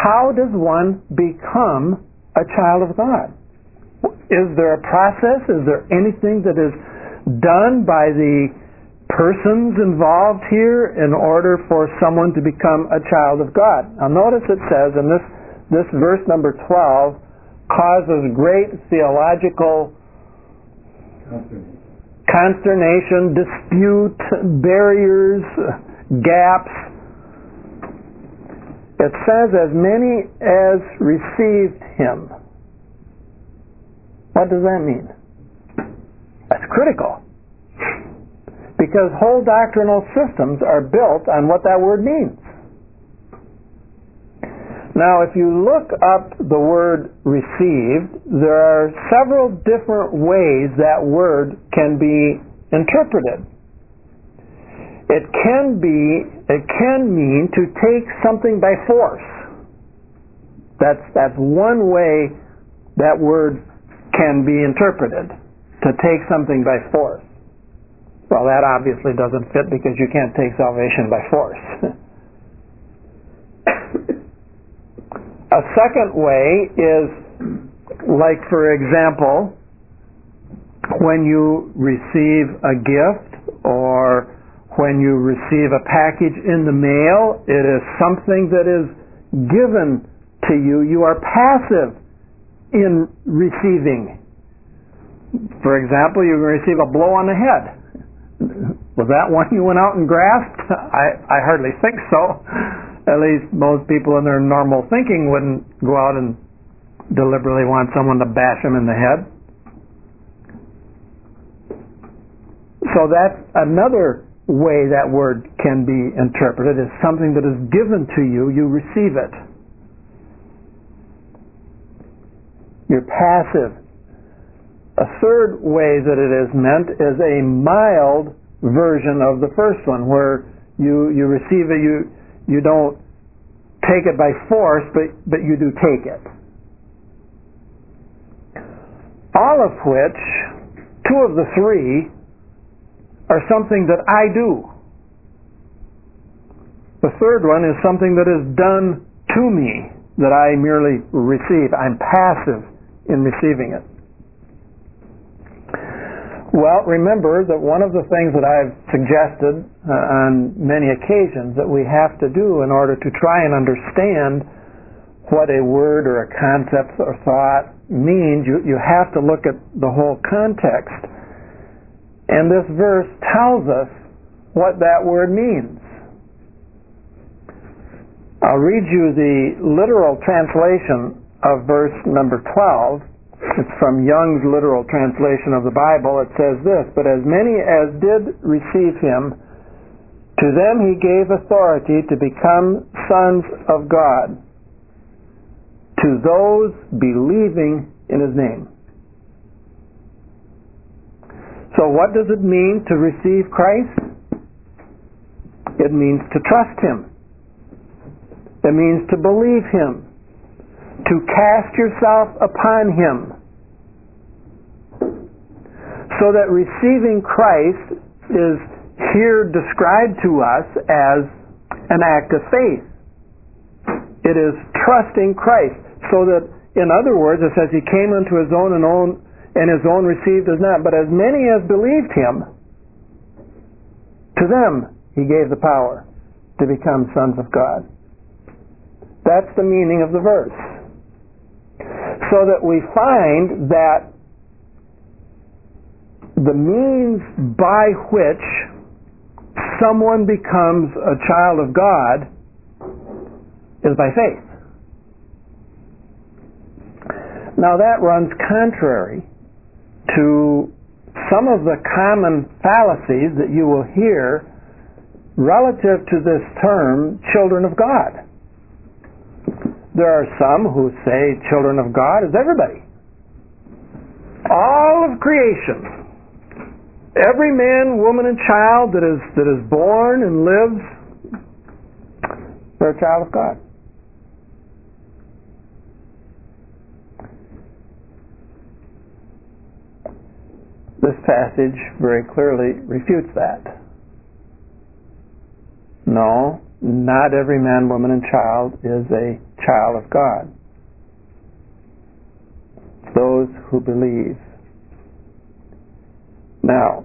how does one become a child of God? Is there a process? Is there anything that is done by the persons involved here in order for someone to become a child of God? Now notice it says in this verse number 12 causes great theological consternation, dispute, barriers, gaps. It says, as many as received him. What does that mean? That's critical. Because whole doctrinal systems are built on what that word means. Now, if you look up the word received, there are several different ways that word can be interpreted. It can mean to take something by force. That's one way that word can be interpreted, to take something by force. Well, that obviously doesn't fit because you can't take salvation by force. A second way is, like, for example, when you receive a gift or when you receive a package in the mail, it is something that is given to you. You are passive in receiving. For example, you receive a blow on the head. Was that one you went out and grasped? I hardly think so. At least most people in their normal thinking wouldn't go out and deliberately want someone to bash them in the head. So that's another way that word can be interpreted, as something that is given to you, you receive it. You're passive. A third way that it is meant is a mild version of the first one, where you receive it, you don't take it by force, but you do take it. All of which, two of the three, are something that I do. The third one is something that is done to me, that I merely receive. I'm passive in receiving it. Well, remember that one of the things that I've suggested on many occasions that we have to do in order to try and understand what a word or a concept or thought means, you have to look at the whole context. And this verse tells us what that word means. I'll read you the literal translation of verse number 12. It's from Young's literal translation of the Bible. It says this, "But as many as did receive him, to them he gave authority to become sons of God, to those believing in his name." So what does it mean to receive Christ? It means to trust him. It means to believe him, to cast yourself upon him. So that receiving Christ is here described to us as an act of faith. It is trusting Christ. So that, in other words, it says he came unto his own and his own received us not. But as many as believed him, to them he gave the power to become sons of God. That's the meaning of the verse. So that we find that the means by which someone becomes a child of God is by faith. Now that runs contrary to some of the common fallacies that you will hear relative to this term, children of God. There are some who say children of God is everybody. All of creation. Every man, woman, and child that is born and lives, they're a child of God. This passage very clearly refutes that. No, not every man, woman, and child is a child of God. Those who believe. Now,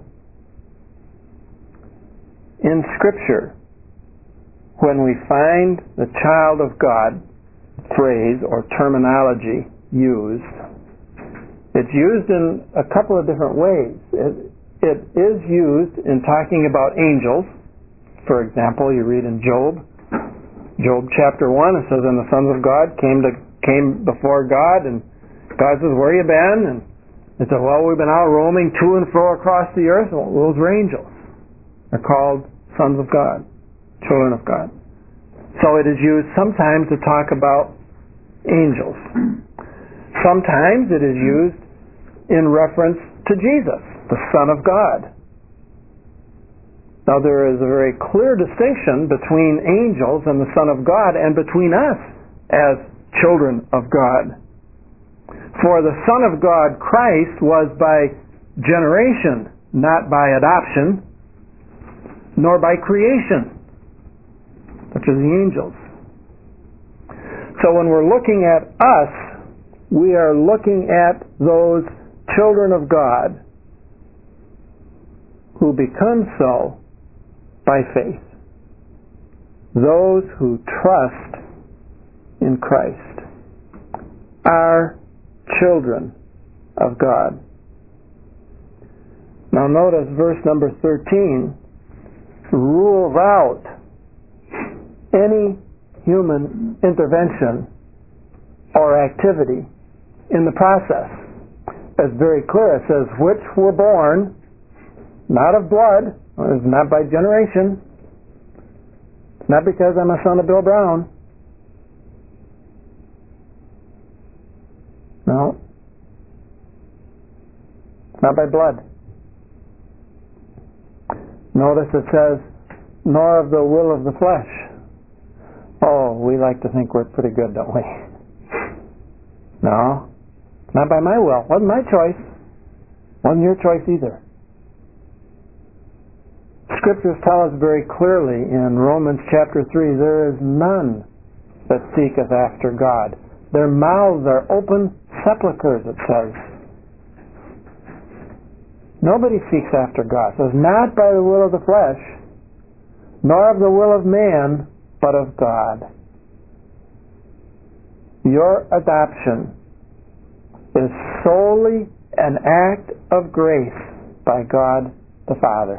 in Scripture, when we find the child of God phrase or terminology used, it's used in a couple of different ways. It is used in talking about angels. For example, you read in Job chapter 1, it says, "And the sons of God came before God, and God says, 'Where you been?' And it said, 'Well, we've been out roaming to and fro across the earth.'" Well, those were angels. They're called sons of God, children of God. So it is used sometimes to talk about angels. Sometimes it is used in reference to Jesus, the Son of God. Now there is a very clear distinction between angels and the Son of God and between us as children of God. For the Son of God, Christ, was by generation, not by adoption, nor by creation, such as the angels. So when we're looking at us, we are looking at those children of God who become so by faith. Those who trust in Christ are children of God. Now notice verse number 13 rules out any human intervention or activity in the process. It's very clear. It says, "Which were born not of blood," it's not by generation. It's not because I'm a son of Bill Brown. No. It's not by blood. Notice it says, "Nor of the will of the flesh." Oh, we like to think we're pretty good, don't we? No. It's not by my will. Wasn't my choice. Wasn't your choice either. Scriptures tell us very clearly in Romans chapter 3, there is none that seeketh after God. Their mouths are open sepulchres, it says. Nobody seeks after God. It says, "Not by the will of the flesh, nor of the will of man, but of God." Your adoption is solely an act of grace by God the Father,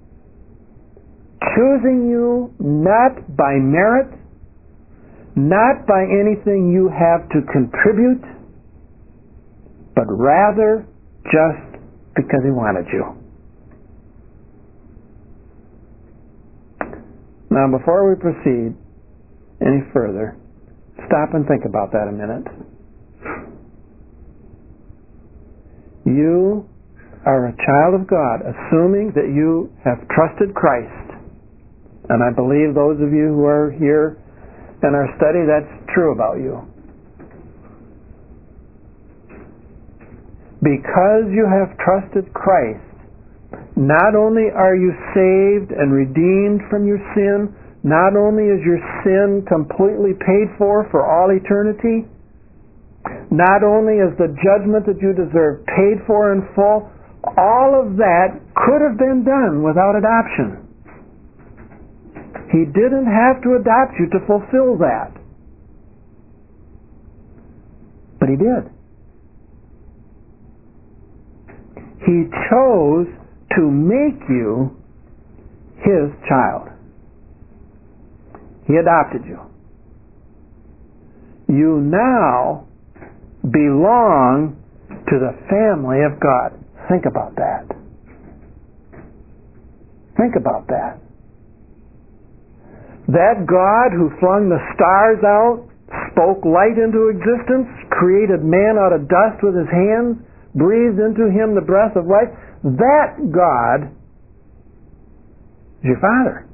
choosing you not by merit, not by anything you have to contribute, but rather just because He wanted you. Now, before we proceed any further, stop and think about that a minute. You are a child of God, assuming that you have trusted Christ. And I believe those of you who are here in our study, that's true about you. Because you have trusted Christ, not only are you saved and redeemed from your sin, not only is your sin completely paid for all eternity, not only is the judgment that you deserve paid for in full, all of that could have been done without adoption. He didn't have to adopt you to fulfill that. But He did. He chose to make you His child. He adopted you. You now belong to the family of God. Think about that. Think about that. That God who flung the stars out, spoke light into existence, created man out of dust with His hands, breathed into him the breath of life, that God is your Father.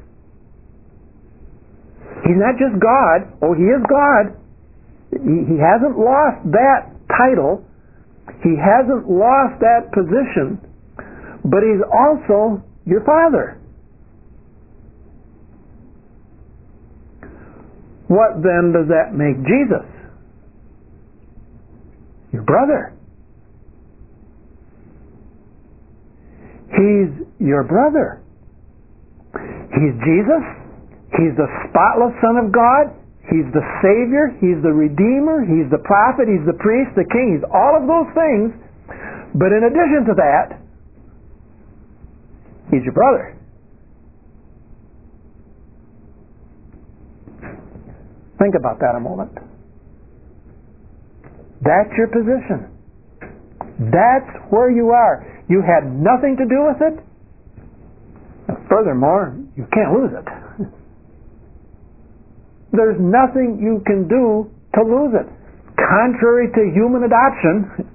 He's not just God. Oh, He is God. He hasn't lost that title. He hasn't lost that position. But He's also your Father. What then does that make Jesus? Your brother. He's your brother. He's Jesus. He's the spotless Son of God. He's the Savior. He's the Redeemer. He's the prophet. He's the priest, the king. He's all of those things. But in addition to that, he's your brother. Think about that a moment. That's your position. That's where you are. You had nothing to do with it. And furthermore, you can't lose it. There's nothing you can do to lose it. Contrary to human adoption,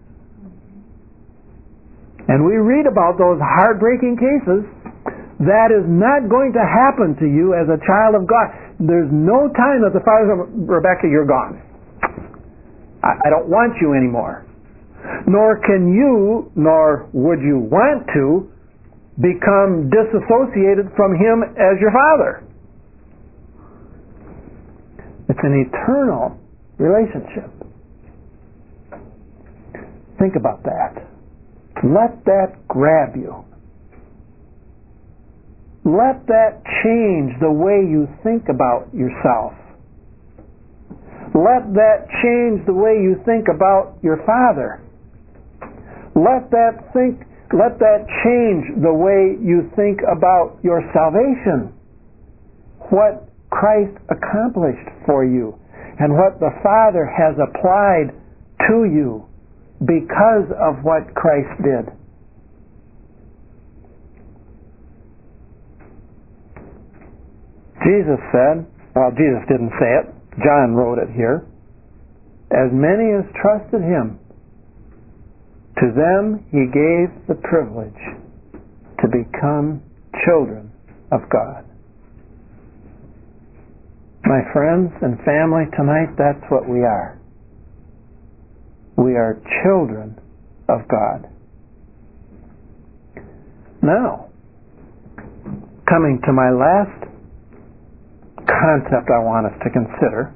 and we read about those heartbreaking cases, that is not going to happen to you as a child of God. There's no time that the father says, Rebecca, you're gone. I don't want you anymore. Nor can you, nor would you want to, become disassociated from him as your father. It's an eternal relationship. Think about that. Let that grab you. Let that change the way you think about yourself. Let that change the way you think about your father. Let that change the way you think about your salvation. What Christ accomplished for you and what the Father has applied to you because of what Christ did. Jesus said, well, Jesus didn't say it, John wrote it here, as many as trusted him, to them he gave the privilege to become children of God. My friends and family, tonight that's what we are. We are children of God. Now, coming to my last concept I want us to consider,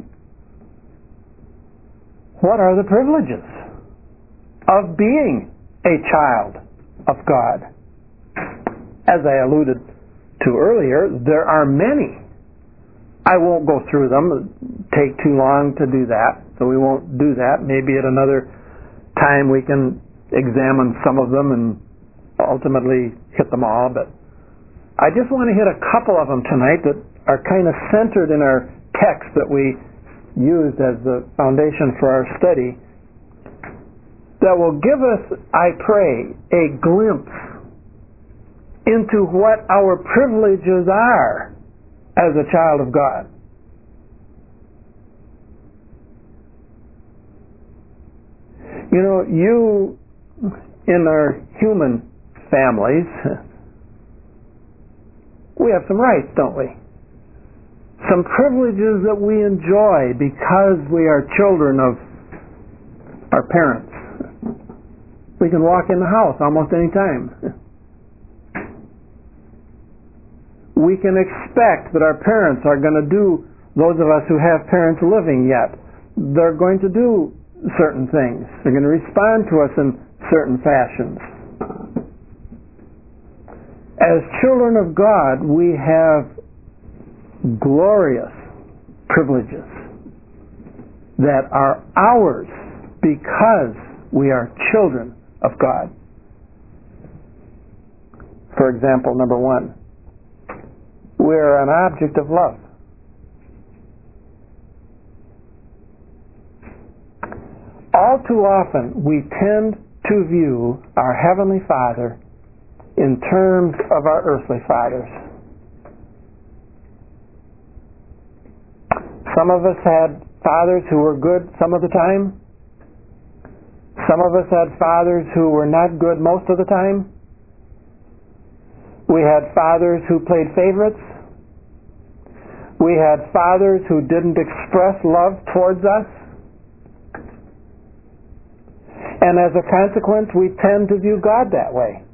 what are the privileges of being a child of God? As I alluded to earlier, there are many. I won't go through them. It would take too long to do that, so we won't do that. Maybe at another time we can examine some of them and ultimately hit them all, but I just want to hit a couple of them tonight that are kind of centered in our text that we used as the foundation for our study, that will give us, I pray, a glimpse into what our privileges are as a child of God. You know, you, in our human families, we have some rights, don't we? Some privileges that we enjoy because we are children of our parents. We can walk in the house almost any time. We can expect that our parents are going to do, those of us who have parents living yet, they're going to do certain things. They're going to respond to us in certain fashions. As children of God, we have glorious privileges that are ours because we are children of God. For example, number one, we're an object of love. All too often, we tend to view our Heavenly Father in terms of our earthly fathers. Some of us had fathers who were good some of the time. Some of us had fathers who were not good most of the time. We had fathers who played favorites. We had fathers who didn't express love towards us. And as a consequence, we tend to view God that way.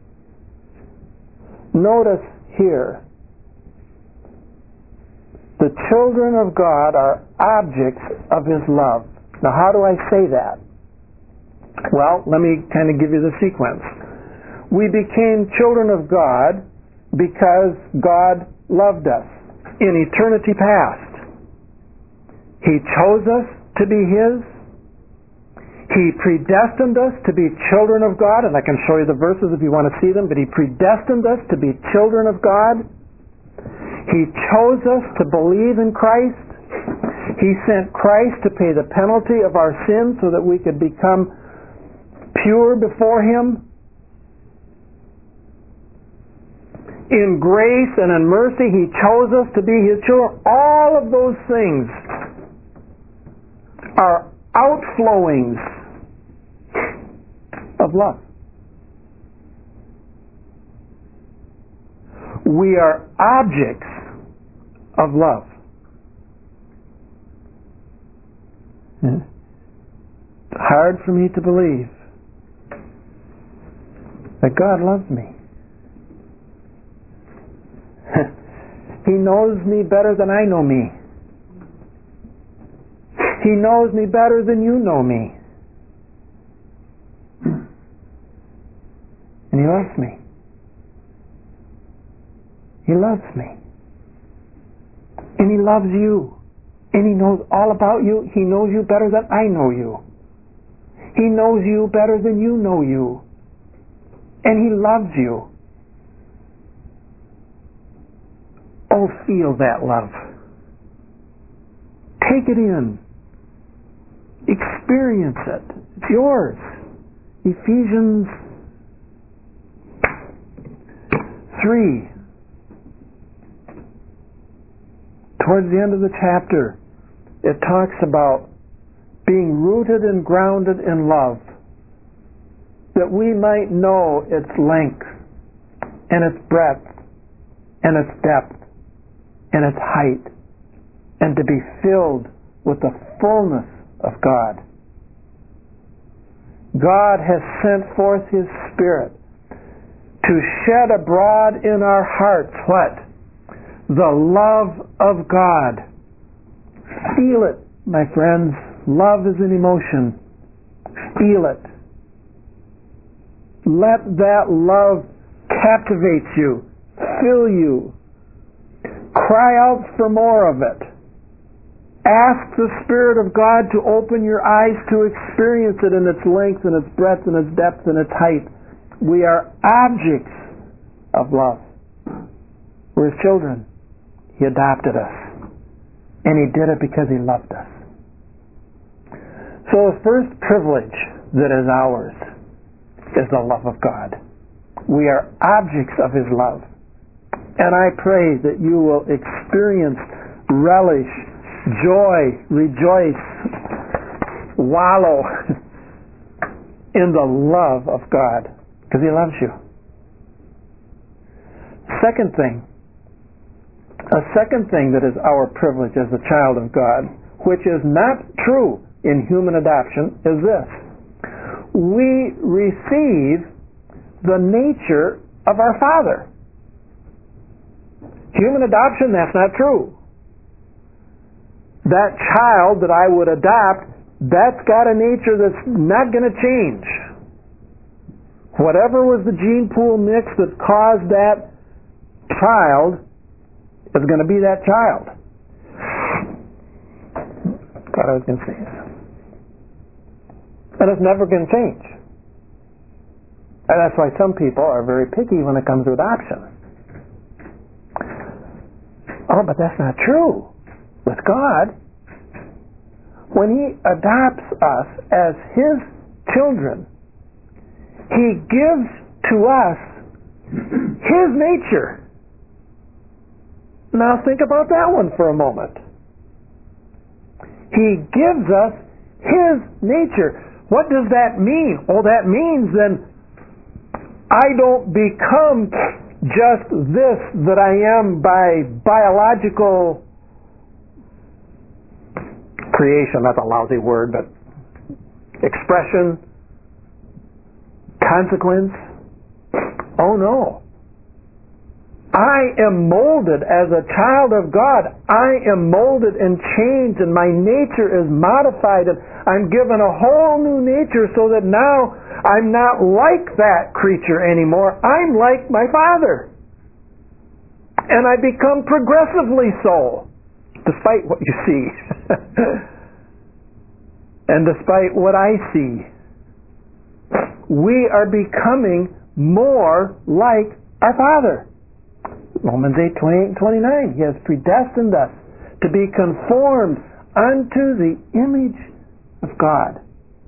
Notice here, the children of God are objects of His love. Now, how do I say that? Well, let me kind of give you the sequence. We became children of God because God loved us in eternity past. He chose us to be His. He predestined us to be children of God, and I can show you the verses if you want to see them, but He predestined us to be children of God. He chose us to believe in Christ. He sent Christ to pay the penalty of our sins so that we could become pure before Him. In grace and in mercy, He chose us to be His children. All of those things are outflowings of love. We are objects of love. It's hard for me to believe that God loves me. He knows me better than I know me. He knows me better than you know me. And He loves me. He loves me. And He loves you. And He knows all about you. He knows you better than I know you. He knows you better than you know you. And He loves you. Oh, feel that love. Take it in. Experience it. It's yours. Ephesians 3. Towards the end of the chapter, it talks about being rooted and grounded in love, that we might know its length and its breadth and its depth and its height, and to be filled with the fullness of God. God has sent forth His Spirit to shed abroad in our hearts what? The love of God. Feel it, my friends. Love is an emotion. Feel it. Let that love captivate you, fill you. Cry out for more of it. Ask the Spirit of God to open your eyes to experience it in its length and its breadth and its depth and its height. We are objects of love. We're His children. He adopted us. And He did it because He loved us. So the first privilege that is ours is the love of God. We are objects of His love. And I pray that you will experience, relish, joy, rejoice, wallow in the love of God, because He loves you. A second thing that is our privilege as a child of God, which is not true in human adoption, is this. We receive the nature of our Father. Human adoption, that's not true. That child that I would adopt, that's got a nature that's not going to change. Whatever was the gene pool mix that caused that child is going to be that child. Thought I was going to say that. And it's never going to change. And that's why some people are very picky when it comes to adoption. Oh, but that's not true. With God, when He adopts us as His children, He gives to us His nature. Now think about that one for a moment. He gives us His nature. What does that mean? Oh, that means then I don't become just this that I am by biological creation. That's a lousy word, but expression, consequence. Oh no. I am molded as a child of God. I am molded and changed, and my nature is modified, and I'm given a whole new nature so that now I'm not like that creature anymore. I'm like my Father. And I become progressively so, despite what you see. And despite what I see. We are becoming more like our Father. Romans 8:28-29. He has predestined us to be conformed unto the image of God.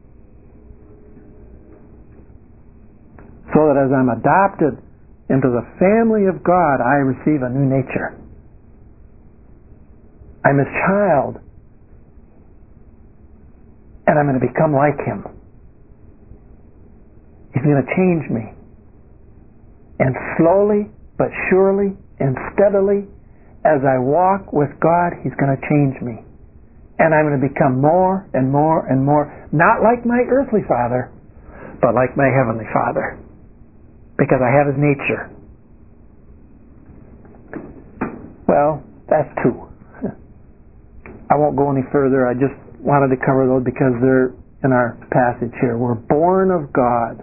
So that as I'm adopted into the family of God, I receive a new nature. I'm His child. And I'm going to become like Him. He's going to change me. And slowly but surely and steadily, as I walk with God, He's going to change me. And I'm going to become more and more and more, not like my earthly father, but like my heavenly Father. Because I have His nature. Well, that's two. I won't go any further. I just wanted to cover those because they're in our passage here. We're born of God.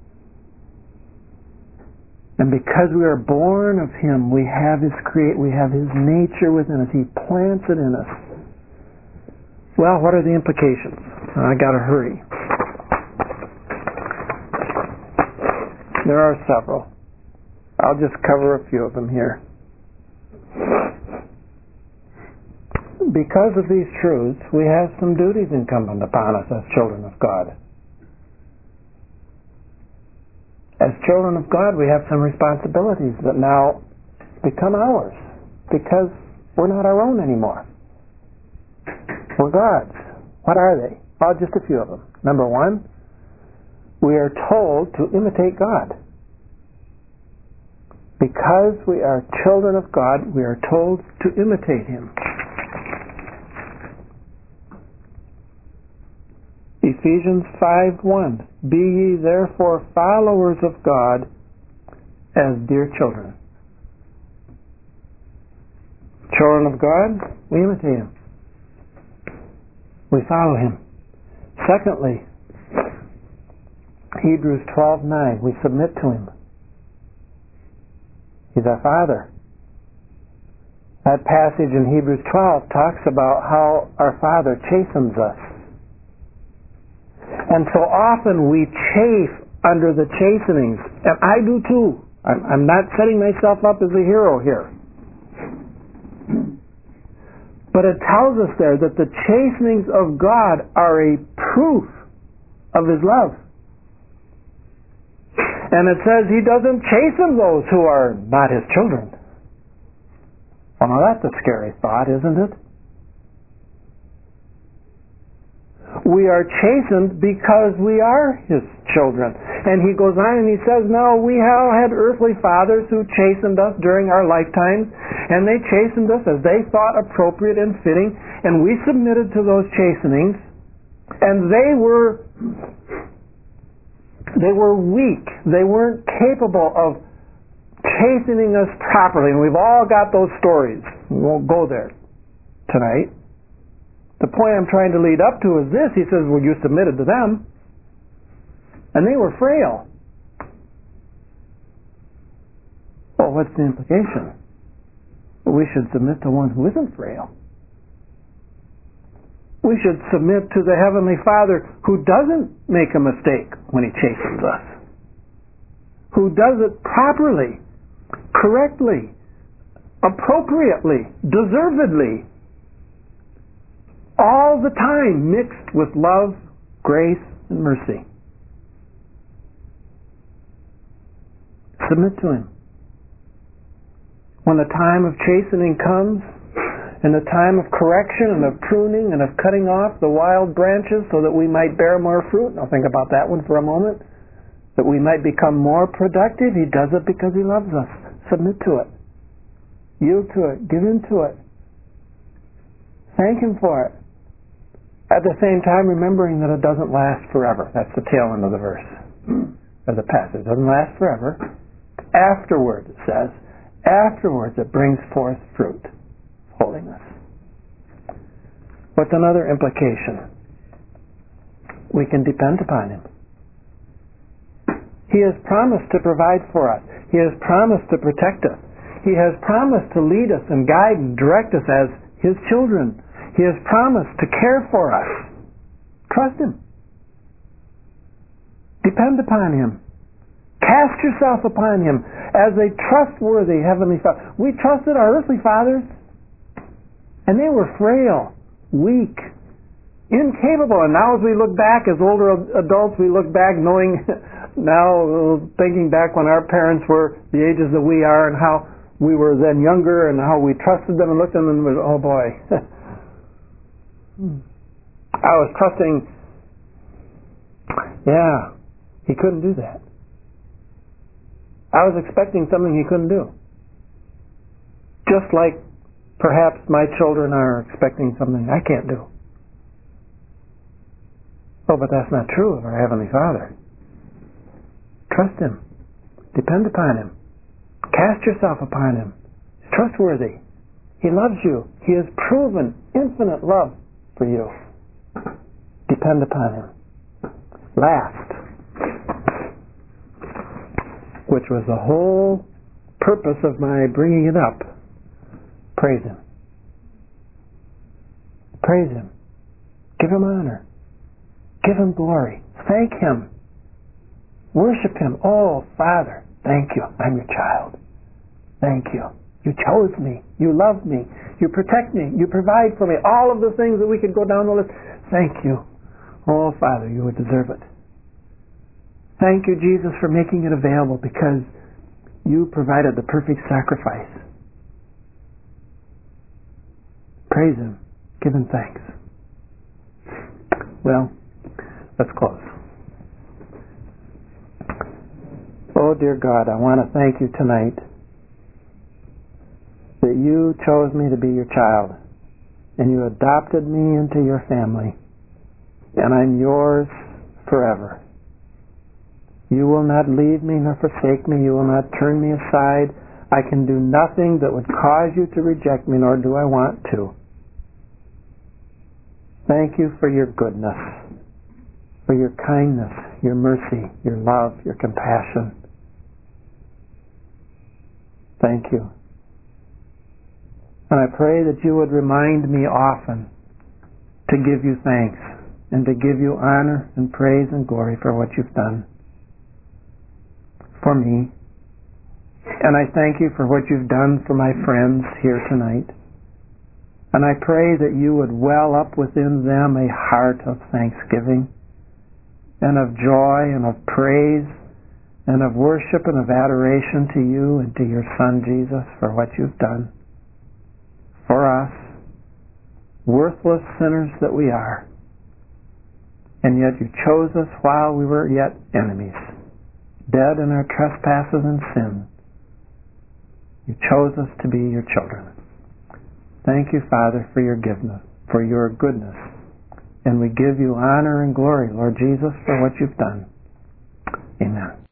And because we are born of Him, we have His nature within us. He plants it in us. Well, what are the implications? I got to hurry. There are several. I'll just cover a few of them here. Because of these truths, we have some duties incumbent upon us as children of God. As children of God, we have some responsibilities that now become ours because we're not our own anymore. We're God's. What are they? Oh, just a few of them. Number one, we are told to imitate God. Because we are children of God, we are told to imitate Him. Ephesians 5:1. Be ye therefore followers of God as dear children. Children of God, we imitate Him. We follow Him. Secondly, Hebrews 12:9. We submit to Him. He's our Father. That passage in Hebrews 12 talks about how our Father chastens us. And so often we chafe under the chastenings, and I do too. I'm not setting myself up as a hero here. But it tells us there that the chastenings of God are a proof of His love. And it says He doesn't chasten those who are not His children. Well, now that's a scary thought, isn't it? We are chastened because we are His children. And He goes on and He says, no, we all had earthly fathers who chastened us during our lifetimes, and they chastened us as they thought appropriate and fitting, and we submitted to those chastenings, and they were weak. They weren't capable of chastening us properly, and we've all got those stories. We won't go there tonight. The point I'm trying to lead up to is this. He says, well, you submitted to them, and they were frail. Well, what's the implication? Well, we should submit to one who isn't frail. We should submit to the Heavenly Father who doesn't make a mistake when He chastens us, who does it properly, correctly, appropriately, deservedly, all the time, mixed with love, grace, and mercy. Submit to Him. When the time of chastening comes, and the time of correction and of pruning and of cutting off the wild branches so that we might bear more fruit, now think about that one for a moment, that we might become more productive, He does it because He loves us. Submit to it. Yield to it. Give in to it. Thank Him for it. At the same time, remembering that it doesn't last forever. That's the tail end of the verse, of the passage. It doesn't last forever. Afterward, it says, Afterwards it brings forth fruit, holiness. What's another implication? We can depend upon Him. He has promised to provide for us. He has promised to protect us. He has promised to lead us and guide and direct us as His children. He has promised to care for us. Trust Him. Depend upon Him. Cast yourself upon Him as a trustworthy Heavenly Father. We trusted our earthly fathers, and they were frail, weak, incapable. And now as we look back, as older adults, we look back knowing, now thinking back when our parents were the ages that we are and how we were then younger and how we trusted them and looked at them and was, oh boy. I was trusting, He couldn't do that. I was expecting something He couldn't do. Just like perhaps my children are expecting something I can't do. Oh, but that's not true of our Heavenly Father. Trust Him. Depend upon Him. Cast yourself upon Him. He's trustworthy. He loves you. He has proven infinite love for you. Depend upon Him. Last, which was the whole purpose of my bringing it up, praise Him. Praise Him. Give Him honor. Give Him glory. Thank Him. Worship Him. Oh, Father, thank You. I'm Your child. Thank You. You chose me. You love me. You protect me. You provide for me. All of the things that we could go down the list. Thank You. Oh, Father, You would deserve it. Thank You, Jesus, for making it available because You provided the perfect sacrifice. Praise Him. Give Him thanks. Well, let's close. Oh, dear God, I want to thank You tonight that You chose me to be Your child and You adopted me into Your family, and I'm Yours forever. You will not leave me nor forsake me. You will not turn me aside. I can do nothing that would cause You to reject me, nor do I want to. Thank You for Your goodness, for Your kindness, Your mercy, Your love, Your compassion. Thank You. And I pray that You would remind me often to give You thanks and to give You honor and praise and glory for what You've done for me. And I thank You for what You've done for my friends here tonight. And I pray that You would well up within them a heart of thanksgiving and of joy and of praise and of worship and of adoration to You and to Your Son Jesus for what You've done for us, worthless sinners that we are. And yet You chose us while we were yet enemies, dead in our trespasses and sin. You chose us to be Your children. Thank You, Father, for Your goodness. And we give You honor and glory, Lord Jesus, for what You've done. Amen.